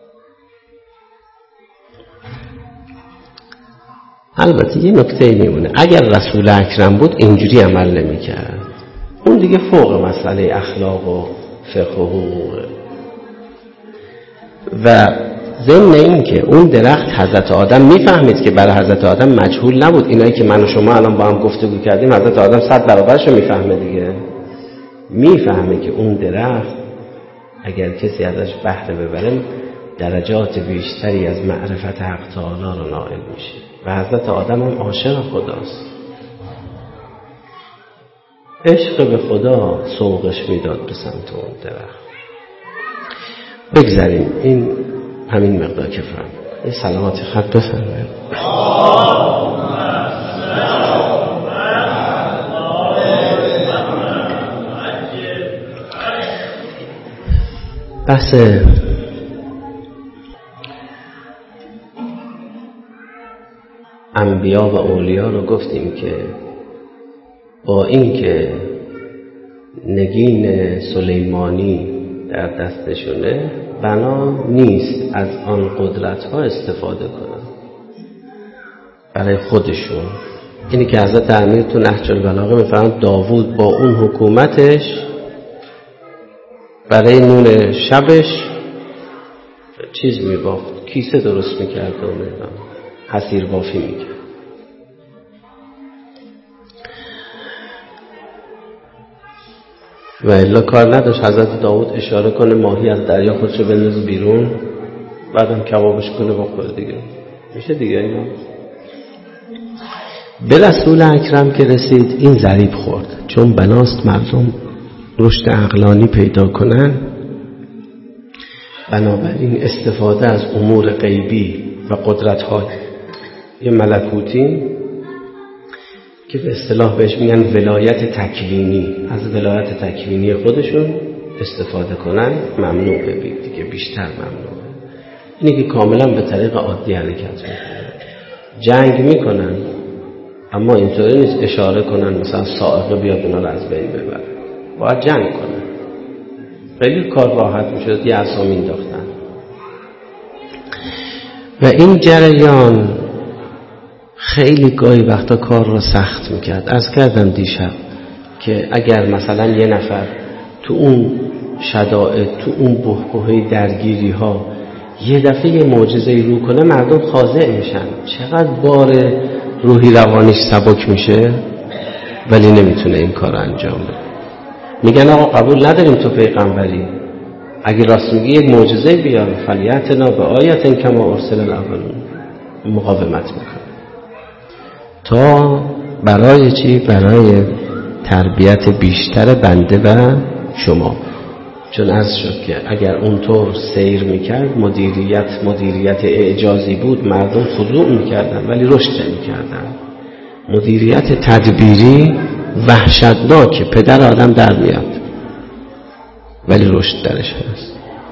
البته یه نکته میمونه، اگر رسول اکرم بود اینجوری عمل نمی‌کرد، اون دیگه فوق مسئله اخلاق و فقه و حقوقه. و ضمن این که اون درخت حضرت آدم میفهمید که برای حضرت آدم مجهول نبود. اینایی که من و شما الان با هم گفتگو کردیم حضرت آدم 100 برابرشو میفهمه دیگه. میفهمه که اون درخت اگر کسی ازش بهره ببره درجات بیشتری از معرفت حق تعالی رو نائل میشه. و حضرت آدم هم عاشق خداست، عشق به خدا سوقش میداد به سمت اون درخت. بگذاریم این همین مقدار که فهم. این سلاماتی خط بفرمایید. بحث انبیا و اولیا رو گفتیم که با این که نگین سلیمانی در دستشونه بنا نیست از آن قدرت ها استفاده کنن برای خودشون. اینی که حضرت امیر تو نهج البلاغه میفرماند داوود با اون حکومتش برای نون شبش چیز میبافت، کیسه درست میکرد و حسیر بافی میکرد. و الا کار نداشت حضرت داوود اشاره کنه ماهی از دریا خودشو بندازه بیرون بعدم کبابش کنه بخوره دیگه، میشه دیگه. اینا به رسول اکرم که رسید این ضریب خورد، چون بناست مردم رشد عقلانی پیدا کنن، بنابراین استفاده از امور غیبی و قدرت‌های ملکوتی که به اصطلاح بهش میگن ولایت تکوینی، از ولایت تکوینی خودشون استفاده کنن ممنوعه، دیگه بیشتر ممنوعه. اینی که کاملا به طریق عادی حرکت میکنن، جنگ میکنن، اما اینطوری نیست اشاره کنن مثلا سائقه بیاد اونا رو از بین ببره، باید جنگ کنن. خیلی کار راحت میشد، یه عصا مینداختن. و این جریان خیلی گاهی وقتا کار رو سخت میکرد. عرض کردم دیشب که اگر مثلا یه نفر تو اون شدائد، تو اون بحبوحه درگیری ها یه دفعه یه معجزه‌ای رو کنه، مردم خاضع میشن. چقدر بار روحی روانیش سبک میشه، ولی نمیتونه این کار انجام بده. میگن آقا قبول نداریم تو پیغمبری، اگه راست میگی یک معجزه بیار، فلیأتنا بآیة کما ارسل الاولون. مقاومت میکنه تا برای چی؟ برای تربیت بیشتر بنده و شما. چون عرض شد که اگر اونطور سیر میکرد، مدیریت اعجازی بود، مردم خضوع میکردن ولی رشد نمیکردن. مدیریت تدبیری وحشتناکه، پدر آدم در میاد ولی رشد درش هست.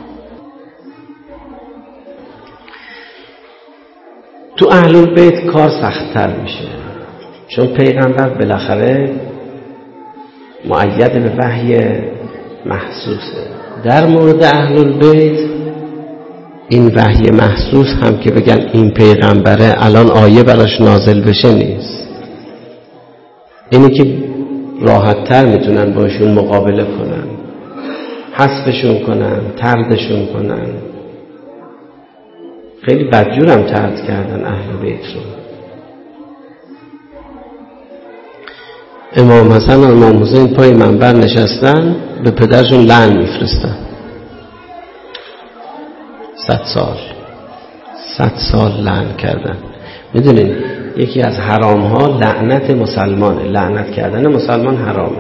تو اهل البیت کار سخت‌تر میشه، چون پیغمبر بالاخره مؤید به وحی محسوسه. در مورد اهل البیت این وحی محسوس هم که بگن این پیغمبره الان آیه براش نازل بشه نیست. اینی که راحت‌تر میتونن باشون مقابله کنن، حذفشون کنن، طردشون کنن. خیلی بدجورم طرد کردن اهل بیت رو. امام حسن و امام حسین پای منبر نشستن، به پدرشون لعن میفرستن. 100 سال لعن کردن. میدونین یکی از حرام ها لعنت مسلمانه. لعنت کردن مسلمان حرامه.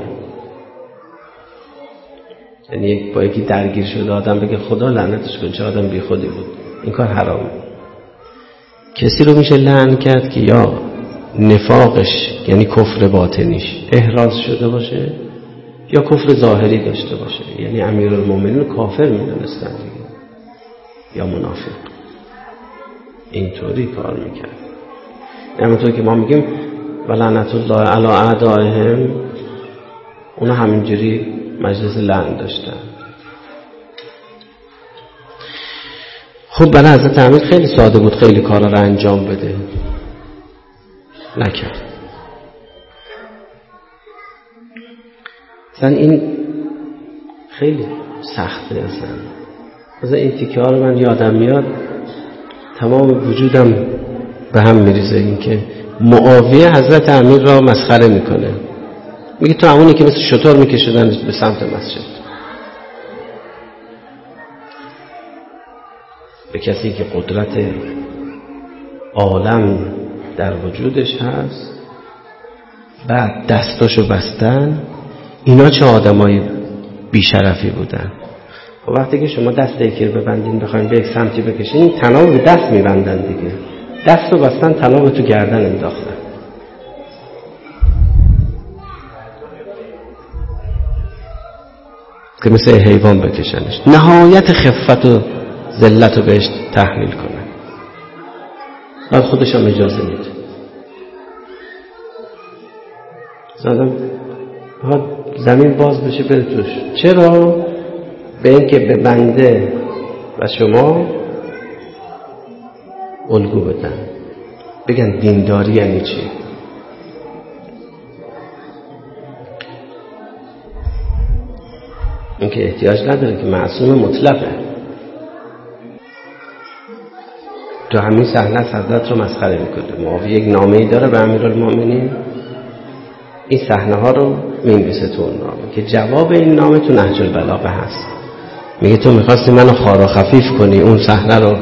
یعنی با یکی درگیر شده آدم بگه خدا لعنتش کنه، چه آدم بی خودی بود، این کار حرامه. کسی رو میشه لعن کرد که یا نفاقش یعنی کفر باطنیش احراز شده باشه، یا کفر ظاهری داشته باشه، یعنی امیرالمومنین رو کافر میدونستن دیگه، یا منافق. اینطوری کار میکرد. همونطور که ما میگیم ولعنت الله علی اعدائهم، اونا همینجوری مجلس لعن داشتن. خب برای حضرت امیر خیلی ساده بود خیلی کارا رو انجام بده، نکرد. مثلا این خیلی سخته. مثلا این تیکه ها رو من یادم میاد، تمام وجودم به هم میریزه. این که معاویه حضرت امیر را مسخره میکنه، میگه تو همونی که مثل شتر میکشیدن به سمت مسجد. به کسی که قدرت عالم در وجودش هست، بعد دستاشو بستن. اینا چه آدمای بیشرفی بودن. و وقتی که شما دست یکی رو ببندین بخواین به یک سمتی بکشین، تناب به دست میبندن دیگه. دستو بستن، تناب تو گردن انداختن. که مثل حیوان بکشنش. نهایت خفت و ذلت رو بهش تحمیل کنن. بعد خودش هم اجازه میده. زدم زمین باز بشه بره توش. چرا؟ به این که به بنده و شما الگو بدن، بگن دینداری یعنی چی. این که احتیاج نداره که معصوم مطلقه. تو همین صحنه حضرت رو مسخره میکنه. معاویه یک نامه‌ای داره به امیرالمومنین، این صحنه ها رو می‌نویسه تو اون نامه که جواب این نامه تو نهج البلاغه هست. میگه تو می‌خواستی منو خوار و خفیف کنی، اون صحنه رو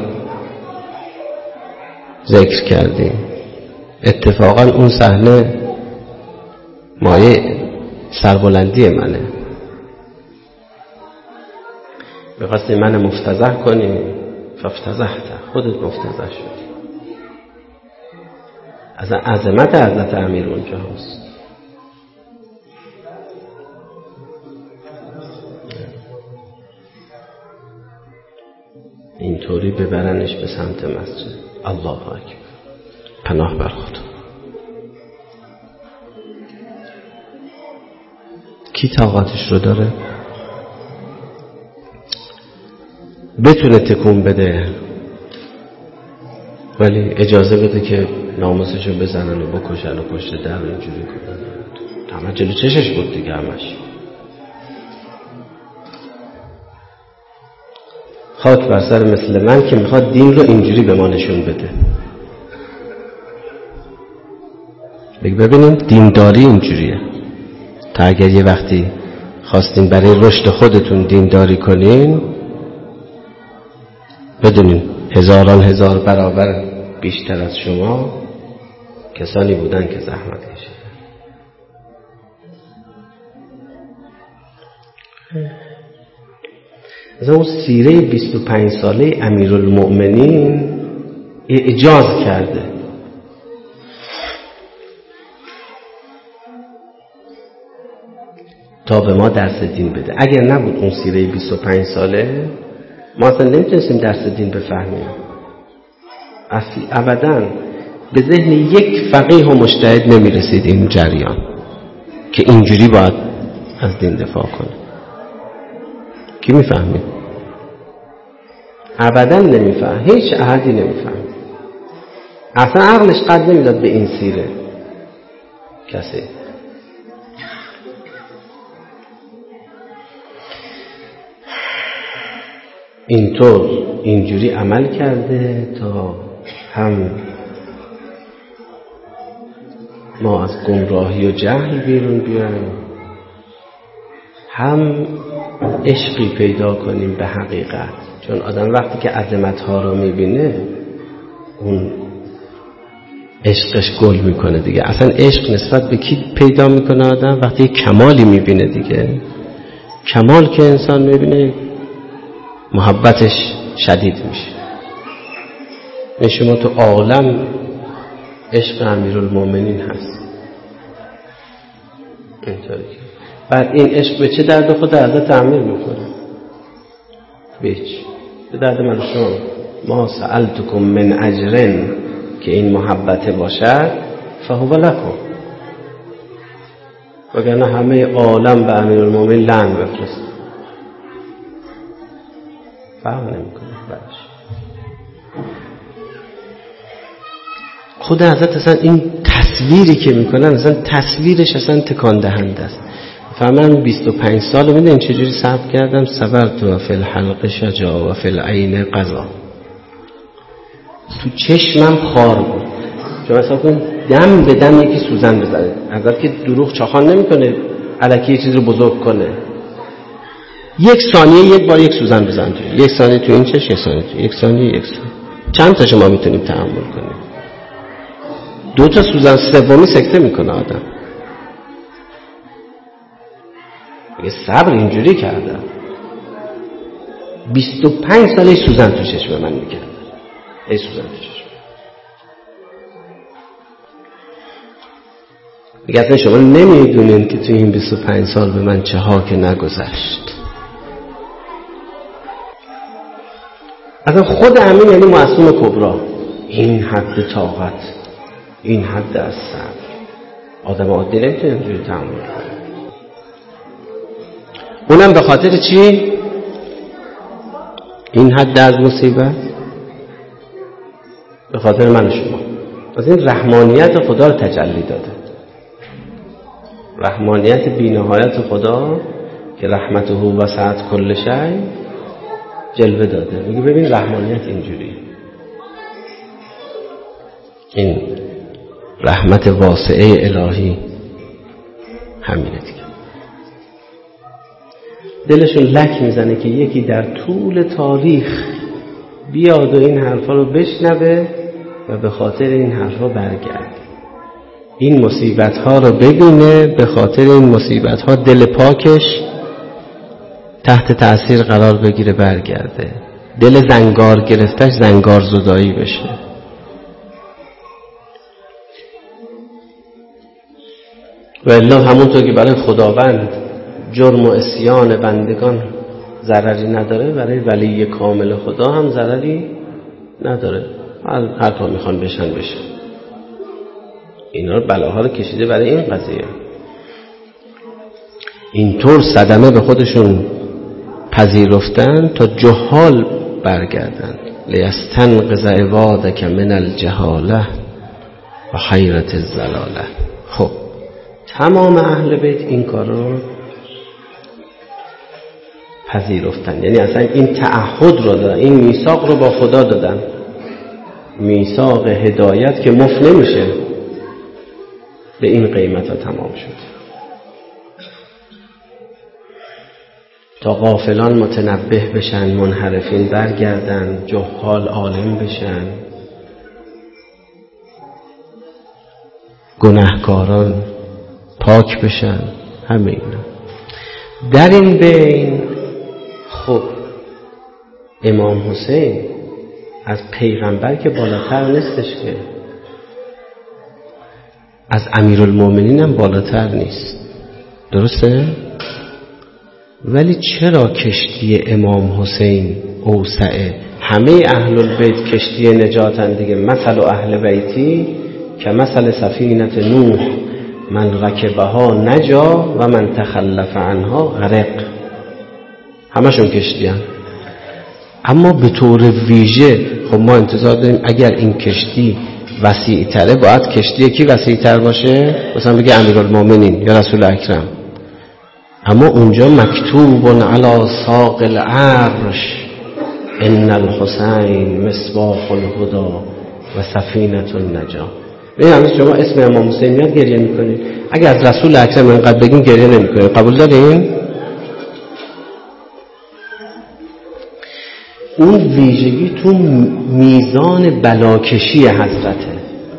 ذکر کردی. اتفاقا اون صحنه مایه سربلندی منه. می‌خواستی منو مفتضح کنی، فافتضحت، خودت مفتضح شدی. از عظمت حضرت امیر اونجا هست. اینطوری ببرنش به سمت مسجد. الله اکبر. پناه بر خدا. کی طاقتش رو داره؟ بتونه تکون بده ولی اجازه بده که ناموسشو بزنن و بکشن و پشت در اینجوری کنن. همه جلو چشش بود دیگه همش. خاک بر سر مثل من که میخواد دین رو اینجوری به ما نشون بده. ببینیم دینداری اینجوریه. تا اگر یه وقتی خواستین برای رشد خودتون دینداری کنین، بدونین هزاران هزار برابر بیشتر از شما کسانی بودن که زحمت کشیدن. از اون سیره 25 ساله امیرالمؤمنین اعجاز کرده. تا به ما درس دین بده. اگر نبود اون سیره 25 ساله ما اصلا نمیتونستیم درس دین بفهمیم. اصلا ابداً به ذهن یک فقیه و مجتهد نمیرسید این جریان که اینجوری باید از دین دفاع کنه. کی میفهمید؟ ابداً نمیفهم. هیچ احدی نمیفهم. اصلا عقلش قد نمیداد به این سیره کسی. اینطور اینجوری عمل کرده تا هم ما از گمراهی و جهل بیرون بیایم، هم عشقی پیدا کنیم به حقیقت. چون آدم وقتی که عظمت‌ها رو میبینه اون عشقش گل میکنه دیگه. اصلا عشق نسبت به کی پیدا میکنه آدم؟ وقتی کمالی میبینه دیگه. کمال که انسان میبینه محبتش شدید میشه. شما تو عالم عشق امیرالمؤمنین هست اینطوری. بعد این عشق به چه درد خود حضرت امیر میکنه؟ به درد من شما. ما سألتکم من اجرن که این محبت باشد فهو لکم، وگرنه همه عالم به امیرالمؤمنین لعن بفرست. فرق نمیکنه براش. خود حضرت اصلا این تصویری که میکنن اصلا تصویرش اصلا تکان دهنده است. فهمم 25 سال میدونین چجوری صبر کردم؟ صبرت و فی الحلق شجاع و فی العین قضا. تو چشمم خار بود. چون مثلا کن دم به دم یکی سوزن بزنه. اگر که دروغ چاخان نمیکنه الکی یه چیز رو بزرگ کنه. یک ثانیه یک بار یک سوزن بزن تو. یک ثانیه تو این چش، یک ثانیه تو. یک ثانیه یک ثانیه. چند تا شما میتونیم تحمل کنیم؟ 2 تا سوزن سومی سکته میکنه آدم. یه صبر اینجوری کردم. 25 ساله سوزن تو چشم من میکرد. ای سوزن تو چشم. میگه اصلا شما نمیدونین که تو این 25 سال به من چه ها که نگذشت. اصلا خود همین یعنی معصوم کبرا. این حد طاقت، این حد از صبر آدم عادی نمیتونه اینجوری تحمل کنه. اونم به خاطر چی؟ این حد از مصیبت به خاطر من و شما. از این رحمانیت خدا رو تجلی داده. رحمانیت بی‌نهایت خدا که رحمته وسعت کل شیء جلوه داده. میگه ببین رحمانیت اینجوریه. این رحمت واسعه الهی همینه دیگه. دلشون لک میزنه که یکی در طول تاریخ بیاد و این حرفا رو بشنوه و به خاطر این حرفا برگرد. این مصیبت ها رو ببینه، به خاطر این مصیبت ها دل پاکش تحت تأثیر قرار بگیره برگرده. دل زنگار گرفتش زنگار زدایی بشه. و الا همونطور که برای خداوند جرم و عصیان بندگان ضرری نداره، برای ولی کامل خدا هم ضرری نداره. هر کار میخوان بشن. اینا رو بلاها رو کشیده برای این قضیه. اینطور صدمه به خودشون پذیرفتن تا جهال برگردن. لیستنقذ عبادک من الجهاله و حیرت الضلاله. خب تمام اهل بیت این کار رو پذیرفتن، یعنی اصلا این تعهد رو دادن، این میثاق رو با خدا دادن، میثاق هدایت که مفت نمیشه. به این قیمت ها تمام شد تا غافلان متنبه بشن، منحرفین برگردن، جهال عالم بشن، گناهکاران پاک بشن. همه اینا در این بین. خب امام حسین از پیغمبر که بالاتر نیستش، که از امیرالمومنین هم بالاتر نیست، درسته؟ ولی چرا کشتی امام حسین اوسعه؟ همه اهل البیت کشتی نجاتن دیگه. مثل اهل بیتی که مثل سفینه نوح، من رکبها نجا و من تخلف عنها غرق. همشون کشتی هم. اما به طور ویژه خب ما انتظار داریم اگر این کشتی وسیع تره، باید کشتی کی وسیع تر باشه؟ مثلا بگه امیرالمومنین یا رسول اکرم. اما اونجا مکتوب علی ساق العرش ان الحسین مصباح الهدى و سفینه النجا. ببین شما اسم امام حسین میاد گریه میکنید، اگه از رسول اکرم اینقدر بگین گریه نمیکنید. قبول دارین؟ اون ویژگی تو میزان بلاکشی حضرته.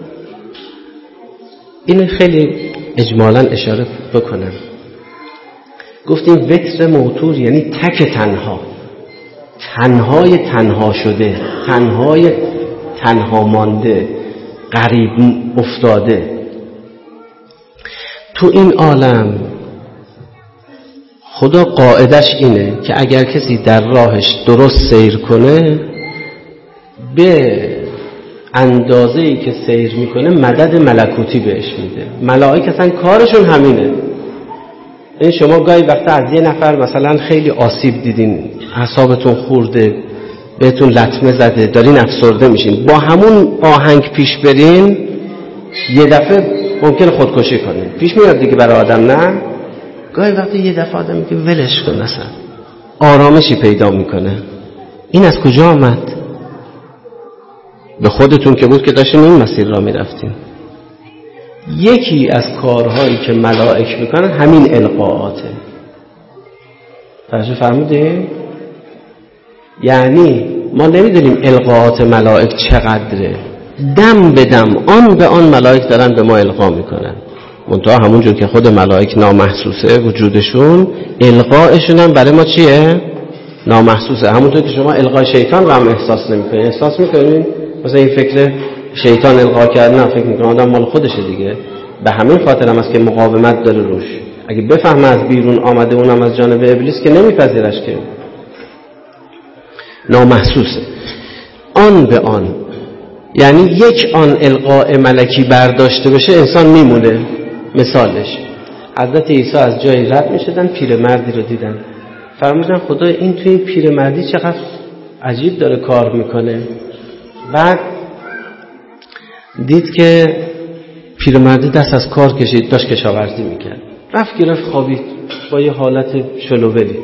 این خیلی اجمالاً اشاره بکنم. گفتیم وتر موتور یعنی تک تنها، تنهای تنها شده، تنهای تنها مانده، غریب افتاده. تو این عالم خدا قاعدش اینه که اگر کسی در راهش درست سیر کنه، به اندازه‌ای که سیر میکنه مدد ملکوتی بهش میده. ملائکه اصلا کارشون همینه. این شما گاهی وقتا از یه نفر مثلا خیلی آسیب دیدین، اعصابتون خورده، بهتون لطمه زده، دارین افسرده میشین، با همون آهنگ پیش برین یه دفعه ممکن خودکشی کنین. پیش میاد دیگه برای آدم، نه؟ گاهی وقتا یه دفعه آدم میگه ولش کن، اصلا آرامشی پیدا میکنه. این از کجا آمد؟ به خودتون که بود که داشتین این مسیر را میرفتین. یکی از کارهایی که ملائک میکنن همین القاءاته. توجه فرمودین؟ یعنی ما نمیدونیم القاءات ملائک چقدره، دم به دم، آن به آن ملائک دارن به ما القا میکنن. منتها همونجور که خود ملائک نامحسوسه وجودشون، القاءشون هم برای ما چیه؟ نامحسوسه. همونطور که شما القای شیطان رو هم احساس نمیکنین. احساس میکنین؟ مثلا این فکر شیطان القا کردن، نه، فکر میکنه آدم مال خودشه دیگه. به همین خاطر هم است که مقاومت داره روش. اگه بفهمه از بیرون آمده، اونم از جانب ابلیس، که نمیپذیرش، که نامحسوسه. آن به آن، یعنی یک آن القاء ملکی برداشته بشه انسان میمونه. مثالش حضرت عیسی از جای رد میشدن، پیرمردی رو دیدن، فرمودن خدا این توی این پیرمردی چقدر عجیب داره کار میکنه. بعد دید که پیرمردی دست از کار کشید، داشت کشاورزی میکرد، رفت گرفت خوابید با یه حالت شلوولی.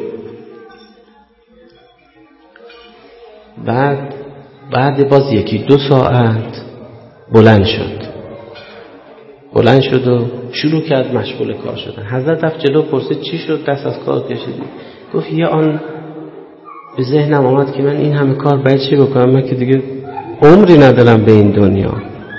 بعد باز یکی دو ساعت بلند شد و شروع کرد مشغول کار شدن. حضرت رفت جلو، پرسید چی شد دست از کار کشیدی؟ گفت یه آن به ذهنم آمد که من این همه کار باید چی بکنم، من که دیگه عمری ندارم به این دنیا.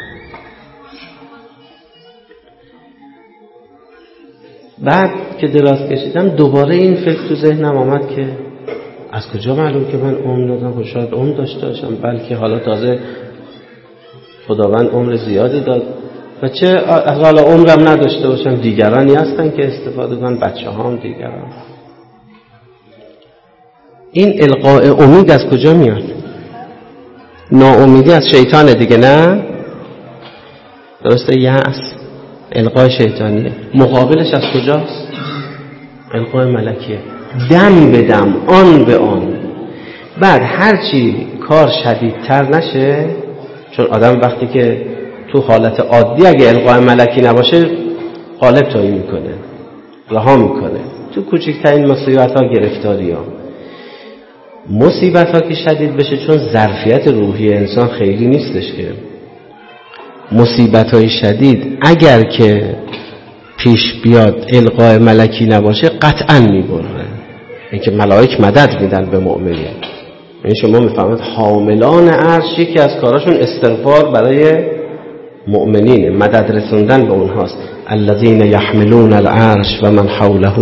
بعد که دراز کشیدم دوباره این فکر تو ذهنم آمد که از کجا معلوم که من عمر دادم؟ شاید عمر داشته باشم، بلکه حالا تازه خداوند عمر زیادی داد و چه حالا عمرم نداشته باشم، دیگرانی هستن که استفاده کنن، بچه هام دیگران. این القاء امید از کجا میاد؟ ناامیدی از شیطان دیگه، نه؟ درسته؟ یأس القاء شیطانیه. مقابلش از کجاست؟ القاء ملکیه. دم به دم، آن به آن. بعد هرچی کار شدیدتر نشه، چون آدم وقتی که تو حالت عادی اگه القاء ملکی نباشه غالب تویی میکنه، رها میکنه. تو کوچکترین مصیبت ها، گرفتاری ها، مصیبت ها که شدید بشه، چون ظرفیت روحی انسان خیلی نیستش که مصیبت های شدید اگر که پیش بیاد القاء ملکی نباشه قطعا میبره. اینکه ملائک مدد میدن به مؤمنین. این شما میفهمید حاملان عرش یکی از کاراشون استغفار برای مؤمنین، مدد رسوندن به اونهاست. الذين يحملون العرش و من حوله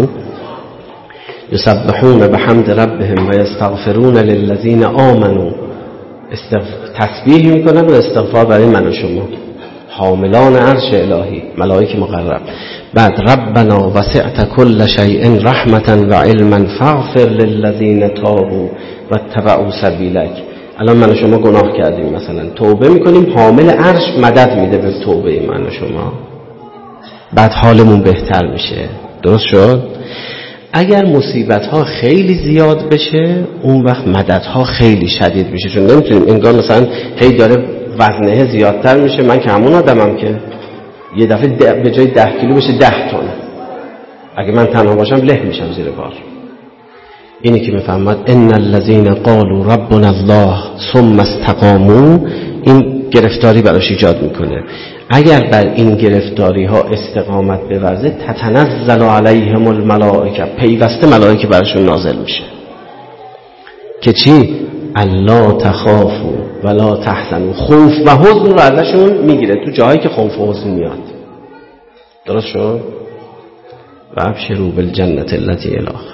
يسبحون بحمد ربهم و يستغفرون للذين آمنوا. تسبیح میکنن و استغفار برای من و شما، حاملان عرش الهی، ملائک مقرب. بعد ربنا وسعت كل شيء رحمة و علما فاغفر للذين تابوا واتبعوا سبیلک. الان من و شما گناه کردیم، مثلا توبه میکنیم، حامل عرش مدد میده به توبه من و شما، بعد حالمون بهتر میشه. درست شد؟ اگر مصیبت ها خیلی زیاد بشه اون وقت مدد ها خیلی شدید میشه، چون نمیتونیم انگار مثلا هی داره وزنه زیادتر میشه. من که همون آدمم که یه دفعه به جای 10 کیلو بشه 10 تن، اگه من تنها باشم له میشم زیر بار. اینی که میفهمد ان الذين قالوا ربنا الله ثم استقاموا، این گرفتاری براش ایجاد میکنه. اگر بر این گرفتاری ها استقامت بورزه تتنزل علیهم الملائکه، پیوسته ملائکه براشون نازل میشه که چی؟ الا تخافوا ولا تحزنوا. خوف و حزن رو ازشون میگیره تو جاهایی که خوف و حزن میاد. درست شد؟ و ابشروا بالجنة التي الاخ.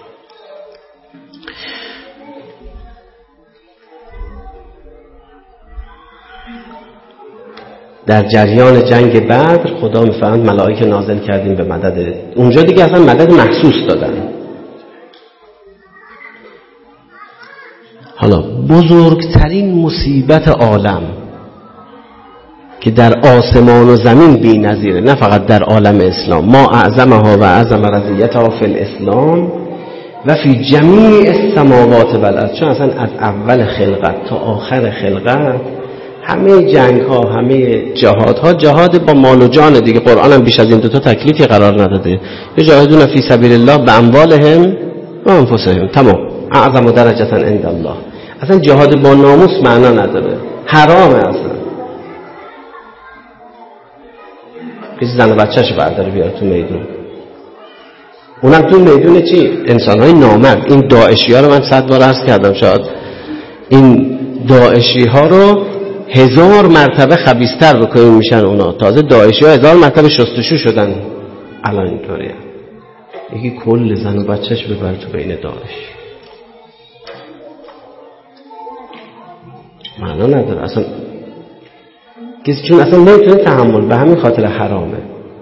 در جریان جنگ بدر خدا میفرماید ملائکه نازل کردیم به مدد. اونجا دیگه اصلا مدد مخصوص دادن. حالا بزرگترین مصیبت عالم که در آسمان و زمین بی نظیره، نه فقط در عالم اسلام، ما اعظمها و اعظم رضیتها فی الاسلام و فی جمیع السماوات و الارض. چون اصلا از اول خلقت تا آخر خلقت همه جنگ ها، همه جهاد ها، جهاد با مال و جان دیگه. قرآن هم بیش از این دوتا تکلیفی قرار نداده. یجاهدون فی سبیل الله باموالهم و انفسهم. تمام. اعظم درجه عند الله. اصلا جهاد با ناموس معنا نداره، حرامه اصلا. کسی زن و بچه‌شو برداره بیاره تو میدون، اونم تو میدون چی؟ انسان‌های نامرد. این داعشی ها رو من 100 بار عرض کردم، شاید این داعشی ها رو 1000 مرتبه خبیث‌تر بکنیم میشن اونا. تازه داعشی ها 1000 مرتبه شستشو شدن. الان اینطوریه. یکی کل زن و بچه‌ش ببر تو بین داعش، معنا نداره اصلا. کسی چون اصلا نمیتونه تحمل، به همین خاطر حرامه.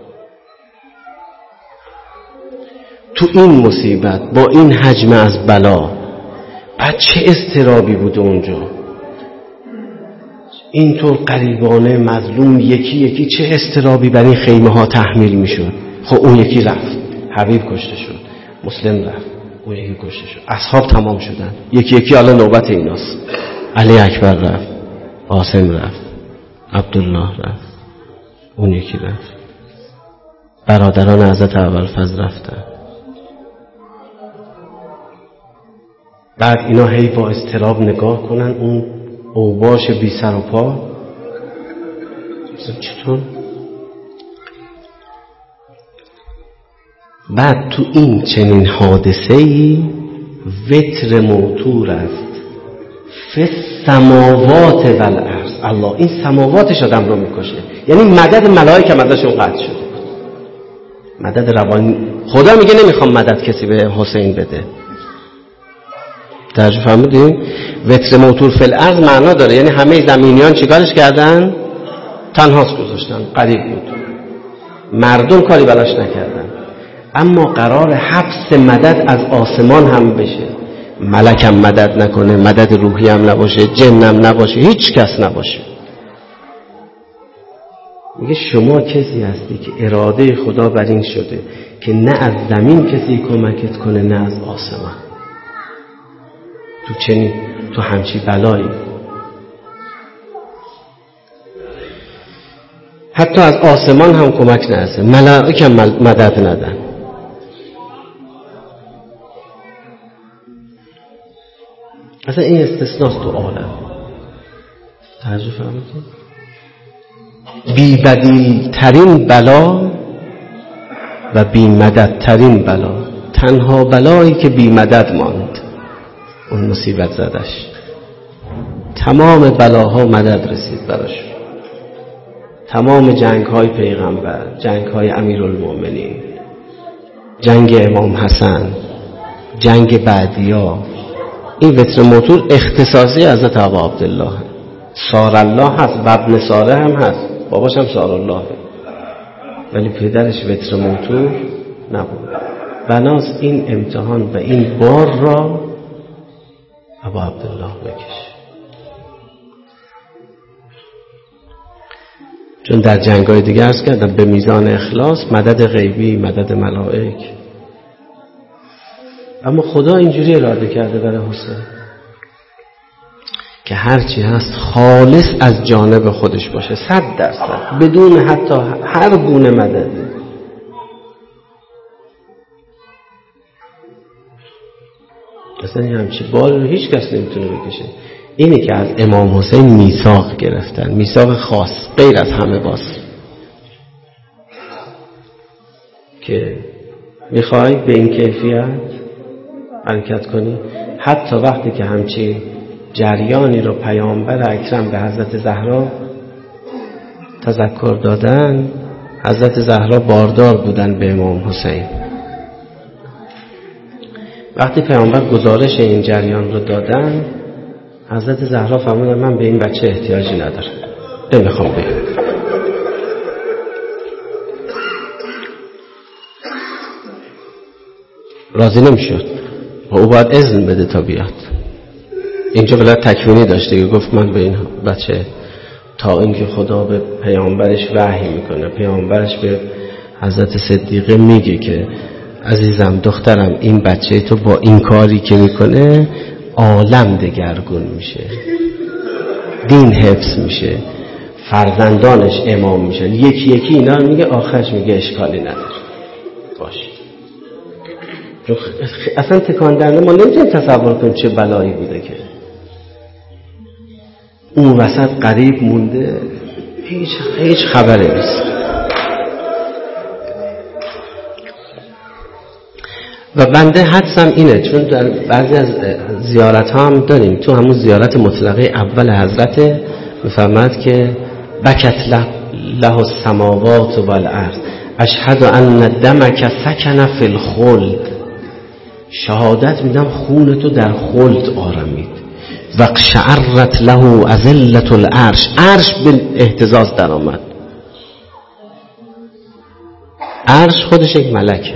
تو این مصیبت با این حجم از بلا، بعد چه اضطرابی بوده اونجا. اینطور غریبانه مظلوم یکی یکی چه اضطرابی بر این خیمه ها تحمیل میشد. خب اون یکی رفت، حبیب کشته شد، مسلم رفت، اون یکی کشته شد، اصحاب تمام شدن، یکی یکی الان نوبت ایناست. علی اکبر رفت، قاسم رفت، عبدالله رفت، اون یکی رفت، برادران حضرت ابوالفضل رفتن. بعد اینا هی با اضطراب نگاه کنن اون اوباش بی سر و پا. چطور؟ بعد تو این چنین حادثه‌ای وتر موتور است فی السماوات و الارض. الله این سماواتش آدم رو میکشه، یعنی مدد ملائکه هم ازشون قطع شده. مدد روانی. خدا میگه نمیخوام مدد کسی به حسین بده. درجه فهمیدین؟ وتر موتور فی الارض معنا داره، یعنی همه زمینیان چیکارش کردن؟ تنهاش گذاشتن. قریب بود، مردم کاری بلاش نکردن. اما قرار حبس مدد از آسمان هم بشه. ملکم مدد نکنه، مدد روحی هم نباشه، جنم نباشه، هیچ کس نباشه. میگه شما کسی هستی که اراده خدا بر این شده که نه از زمین کسی کمکت کنه نه از آسمان. تو همچی بلایی، حتی از آسمان هم کمک نرسه، ملائکه مدد ندن. اصلا این استثناست تو عالم. توجه فرمودید؟ بی بدیل ترین بلا و بی مدد ترین بلا، تنها بلایی که بی مدد ماند اون مصیبت زدش. تمام بلاها مدد رسید براش. تمام جنگ های پیغمبر، جنگ های امیرالمؤمنین، جنگ امام حسن، جنگ بعدیا، این وتر موتور اختصاصی حضرت ابا عبدالله. سار الله هست و ابن ساره هم هست، باباش هم سار الله، ولی پدرش وتر موتور نبود. بناس این امتحان و این بار را ابا عبدالله بکش. چون در جنگ‌های دیگه عرض کردم به میزان اخلاص، مدد غیبی، مدد ملائک، اما خدا اینجوری اراده کرده برای حسین که هرچی هست خالص از جانب خودش باشه، 100% بدون حتی هر گونه مددی. اصلا همچی بال رو هیچ کس نمیتونه بکشه. اینه که از امام حسین میثاق گرفتن، میثاق خاص غیر از همه باز، که میخوای به این کیفیت حرکت کنی. حتی وقتی که همچی جریانی رو پیامبر اکرم به حضرت زهرا تذکر دادن، حضرت زهرا باردار بودن به امام حسین. وقتی پیامبر گزارش این جریان رو دادن، حضرت زهرا فرمودن من به این بچه احتیاجی ندارم، نمیخوام بگم. راضی نمیشد و او باید اذن بده تا بیاد. اینجا ولایت تکوینی داشته که گفت من به این بچه، تا اینکه خدا به پیامبرش وحی میکنه، پیامبرش به حضرت صدیقه میگه که عزیزم دخترم این بچه تو با این کاری که میکنه عالم دگرگون میشه، دین حفظ میشه، فرزندانش امام میشن، یکی یکی اینا رو میگه، آخرش میگه اشکالی نداره باشه. اصلا تکان دهنده، ما نمیتونیم تصور کنیم چه بلایی بوده که اون وسط غریب مونده، هیچ خبری نیست. و بنده حدسم اینه، چون در بعضی از زیارت ها هم داریم، تو همون زیارت مطلقه اول حضرت میفرماد که بکت له السماوات والارض اشهد ان دمک سکن فی الخلد، شهادت میدم خون تو در خلد آرامید. و قشعرت له اذلة العرش، عرش به اهتزاز در آمد. عرش خودش یک ملکه.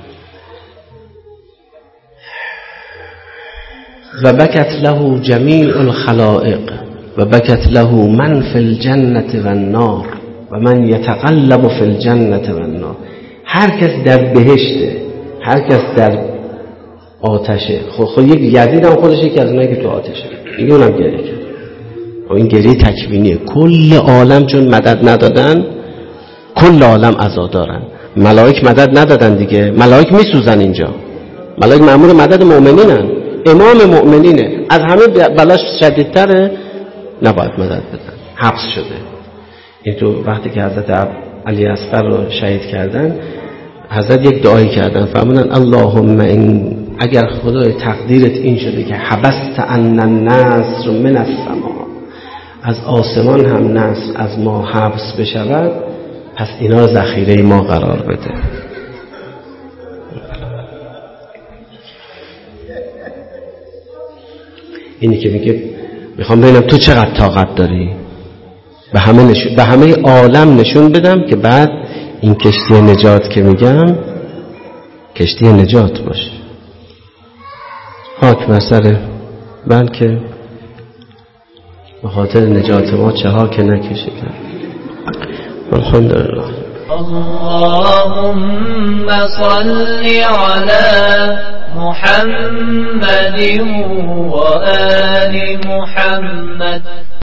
و بکت له جمیع الخلائق و بکت له من فی الجنة و النار و من یتقلب فی الجنة و النار. هر کس در بهشته، هر کس در آتشه. خود یک یزید هم خودش یکی از اونایی که تو آتشه، دیگه اونم گریه کرد. و این گریه تکوینیه. کل عالم چون مدد ندادن، کل عالم عزا دارن. ملائک مدد ندادن دیگه، ملائک میسوزن اینجا. ملائک مأمور مدد مؤمنینن، امام مؤمنینه، از همه بلاش شدیدتره، نباید مدد بدن، حبس شده. این تو وقتی که حضرت علی اصغر رو شهید کردن، حضرت یک دعایی کردن، فرمودن اللهم این، اگر خدای تقدیرت این شده که حبست ان النصر من السما، از آسمان هم نصر از ما حبس بشود، پس اینا ذخیره ما قرار بده. اینی که میگه میخوام ببینم تو چقدر طاقت داری، به همه عالم نشون بدم که بعد این کشتی نجات که میگم کشتی نجات باشه. خاک بر سر، بلکه به خاطر نجات ما چه ها که نکشیدن. الحمدلله. اللهم صل على محمد وآل محمد